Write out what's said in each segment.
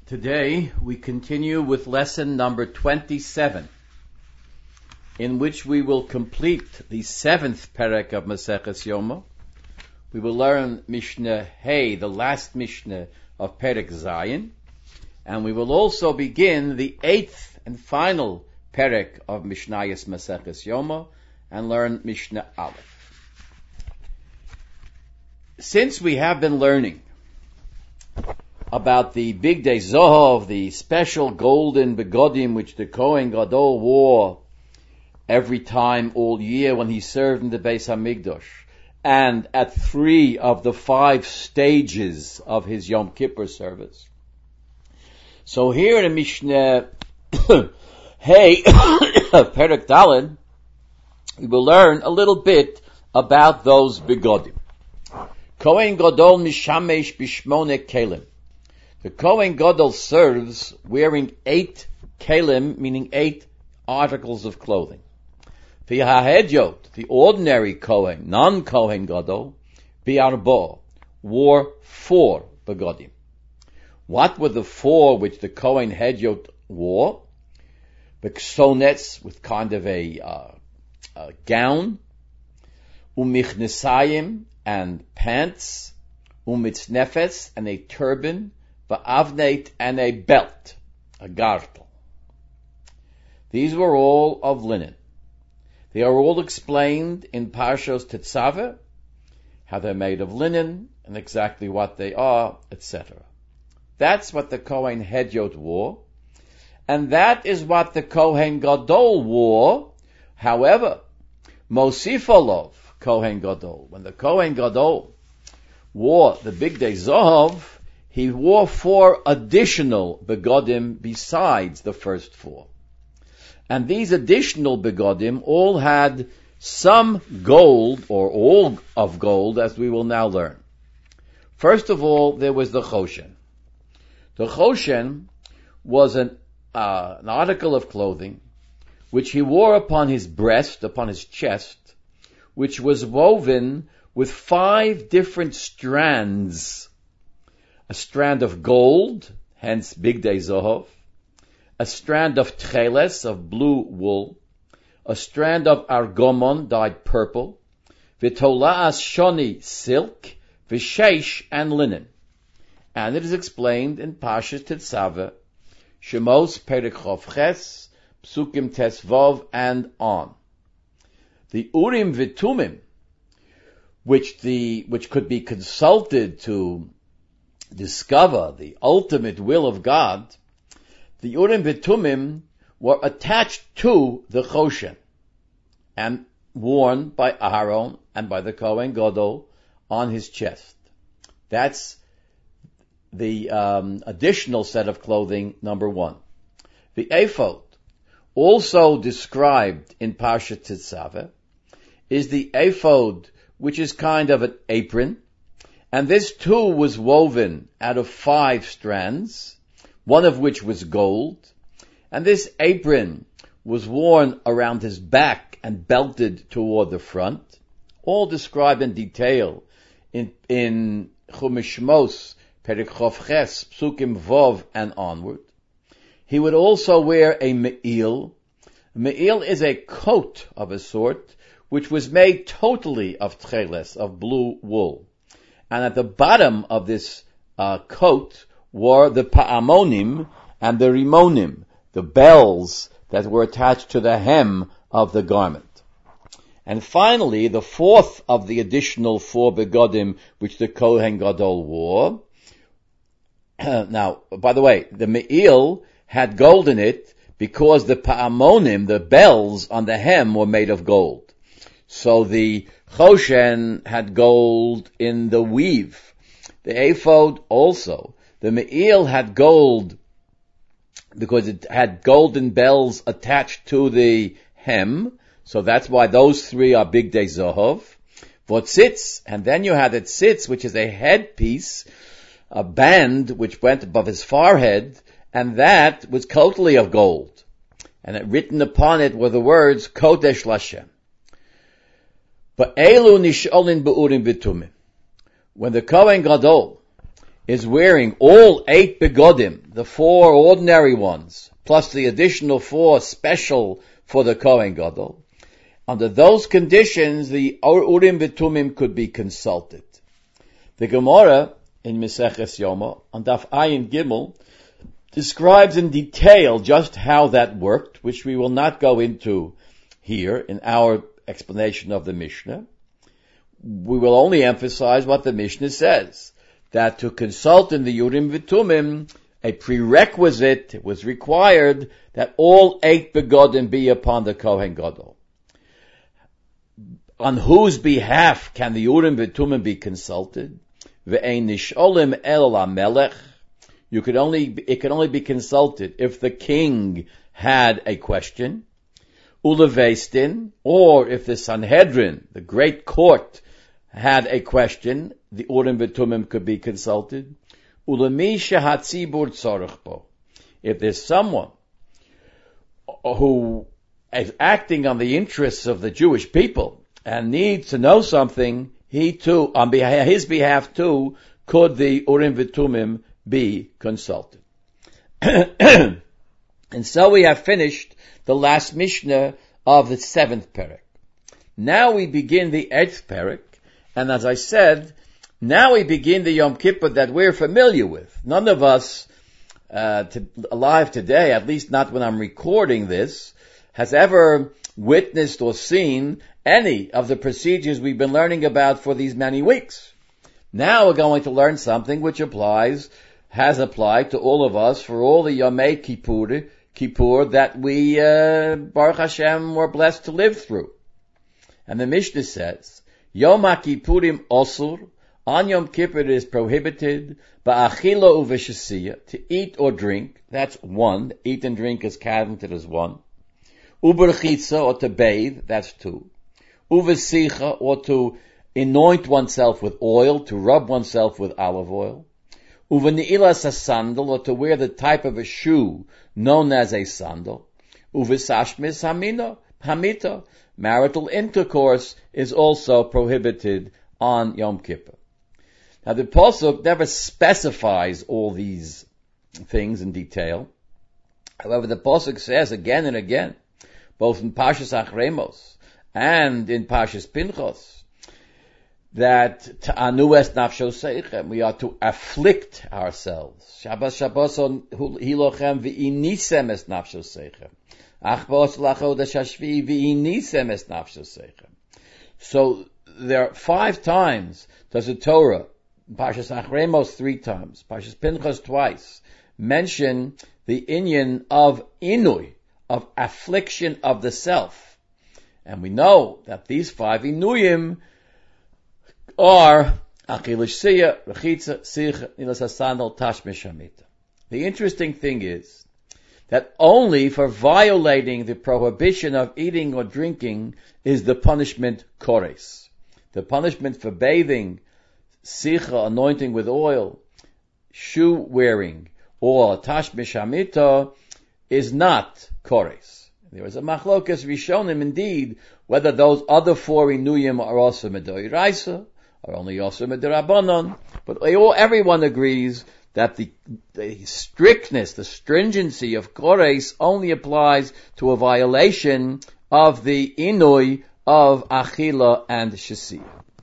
Today we continue with lesson number 27, in which we will complete the 7th perek of Maseches Yoma. We will learn Mishnah Hey, the last Mishnah of Perek Zayin, and we will also begin the 8th and final perek of Mishnayos Maseches Yoma and learn Mishnah Aleph. Since we have been learning about the Bigdei Zohov, the special golden begodim which the Kohen Gadol wore every time all year when he served in the Beis HaMikdash, and at 3 of the 5 stages of his Yom Kippur service. So here in Mishnah Hey, Perek Daled, we will learn a little bit about those begodim. Kohen Gadol mishamesh bishmone kelim. The Kohen Gadol serves wearing 8 kelim, meaning 8 articles of clothing. V'hahedyot, the ordinary Kohen, non-Kohen Gadol, bi'arbo, wore 4 begodim. What were the 4 which the Kohen Hedyot wore? B'ksonetz, with kind of a gown, u'michnesayim, and pants, u'mitznefes, and a turban, v'avneit, and a belt, a gartel. These were all of linen. They are all explained in Parshos Tetzaveh, how they're made of linen, and exactly what they are, etc. That's what the Kohen Hedyot wore, and that is what the Kohen Gadol wore. However, Mosifolov, Kohen Gadol, when the Kohen Gadol wore the Bigdei Zohov, he wore 4 additional begodim besides the first 4. And these additional begodim all had some gold, or all of gold, as we will now learn. First of all, there was the choshen. The choshen was an article of clothing which he wore upon his breast, upon his chest, which was woven with 5 different strands. A strand of gold, hence Bigdei Zohov, a strand of tcheles, of blue wool, a strand of argomon, dyed purple, v'tola'as shoni, silk, v'sheish, and linen. And it is explained in Parshas Tetzaveh, Shemos Perek Chof Ches, Psukim Tesvov, and on. The Urim v'Tumim, which could be consulted to discover the ultimate will of God, the Urim v'Tumim were attached to the Choshen and worn by Aharon and by the Kohen Gadol on his chest. That's the additional set of clothing, number 1. The ephod, also described in Parshat Tetzaveh, is the ephod which is kind of an apron, and this too was woven out of 5 strands, one of which was gold, and this apron was worn around his back and belted toward the front, all described in detail in Chumash Shmos, Perek Chof Ches, Psukim Vov, and onward. He would also wear a me'il. Me'il is a coat of a sort, which was made totally of tcheles, of blue wool. And at the bottom of this coat were the pa'amonim and the rimonim, the bells that were attached to the hem of the garment. And finally, the 4th of the additional 4 begodim which the Kohen Gadol wore. Now, by the way, the me'il had gold in it because the pa'amonim, the bells on the hem, were made of gold. So the choshen had gold in the weave. The ephod also. The me'il had gold because it had golden bells attached to the hem. So that's why those 3 are Bigdei Zohov. Votzitz, and then you had the tzitz, which is a headpiece, a band which went above his forehead, and that was totally of gold. And written upon it were the words Kodesh Lashem. But Elu nisholin be'urim v'tumim. When the Kohen Gadol is wearing all 8 begodim, the 4 ordinary ones, plus the additional 4 special for the Kohen Gadol, under those conditions, the Urim V'Tumim could be consulted. The Gemara in Maseches Yoma, on Daf Ayin Gimel, describes in detail just how that worked, which we will not go into here in our explanation of the Mishnah. We will only emphasize what the Mishnah says, that to consult in the Urim V'Tumim, a prerequisite was required that all 8 begodim be upon the Kohen Gadol. On whose behalf can the Urim V'Tumim be consulted? Ve'ein nisholim el hamelech. It could only be consulted if the king had a question. Uleveistin, or if the Sanhedrin, the great court, had a question, the Urim V'Tumim could be consulted. Ulemi shehatzibur tzorech bo. If there's someone who is acting on the interests of the Jewish people and needs to know something, he too, on his behalf too, could the Urim V'Tumim be consulted. And so we have finished the last Mishnah of the 7th Perek. Now we begin the 8th Perek, and as I said, now we begin the Yom Kippur that we're familiar with. None of us alive today, at least not when I'm recording this, has ever witnessed or seen any of the procedures we've been learning about for these many weeks. Now we're going to learn something which has applied to all of us for all the Yomei Kippur that we, Baruch Hashem, were blessed to live through. And the Mishnah says, Yom HaKippurim Osur, on Yom Kippur it is prohibited, ba'achila uveshasiya, to eat or drink, that's one, eat and drink is counted as one. Uberchitza, or to bathe, that's 2. Uvesicha, or to anoint oneself with oil, to rub oneself with olive oil. Uveni'ilas, a sandal, or to wear the type of a shoe known as a sandal. Uvesashmis hamita, marital intercourse is also prohibited on Yom Kippur. Now the Pasuk never specifies all these things in detail. However, the Pasuk says again and again, both in Parshas Achremos and in Parshas Pinchos, that ta'anu es nafsho seichem, we are to afflict ourselves. Shabbos hilochem v'inisem es nafsho seichem. Achbos lachodesh hashvi v'inisem es nafsho seichem. So there are 5 times does the Torah, Parshas Achremos 3 times, Parshas Pinchas twice, mention the inyan of inui, of affliction of the self. And we know that these 5 inuyim are achilish siya, rechitza, sich, nilas hasandal, tashmish hamita. The interesting thing is that only for violating the prohibition of eating or drinking is the punishment kores. The punishment for bathing, sicha, anointing with oil, shoe wearing, or tashmish hamita is not kores. There is a machlokas rishonim indeed, whether those other 4 inuyim are also medoiraisa, or only also medirabanon, but everyone agrees that the strictness, the stringency of kores only applies to a violation of the inui of achila and shasiya.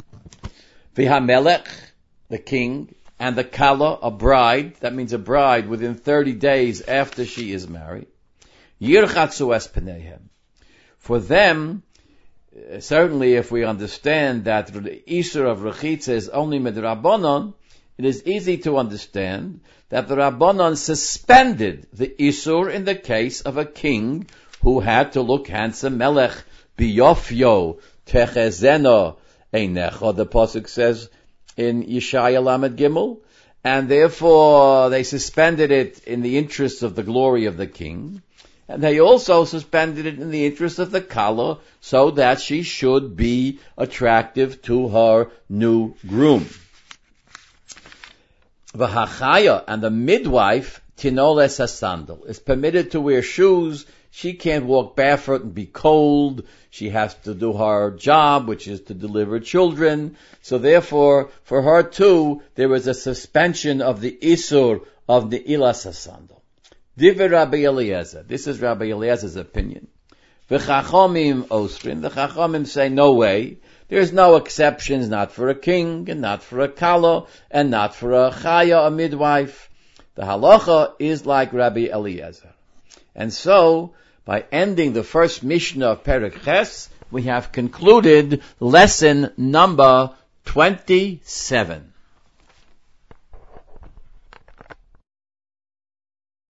V'hamelech, the king, and the kala, a bride, that means a bride within 30 days after she is married, yirchatzu es peneihem. For them, certainly if we understand that the Isur of Rechitza is only midrabanon, it is easy to understand that the Rabbanon suspended the Isur in the case of a king who had to look handsome. Melech biyofyo techezeno einecha, the Pasuk says in Yeshaya Lamed Gimel, and therefore they suspended it in the interest of the glory of the king. And they also suspended it in the interest of the kala, so that she should be attractive to her new groom. V'hachaya, and the midwife, tinoles hasandal, is permitted to wear shoes She can't walk barefoot and be cold. She has to do her job, which is to deliver children. So therefore, for her too, there is a suspension of the Isur of the Ilas HaSandal. Divrei Rabbi Eliezer. This is Rabbi Eliezer's opinion. V'chachomim osrin. The Chachomim say, no way. There's no exceptions, not for a king, and not for a kala, and not for a chaya, a midwife. The halacha is like Rabbi Eliezer. And so, by ending the first Mishnah of Perek Ches, we have concluded lesson number 27.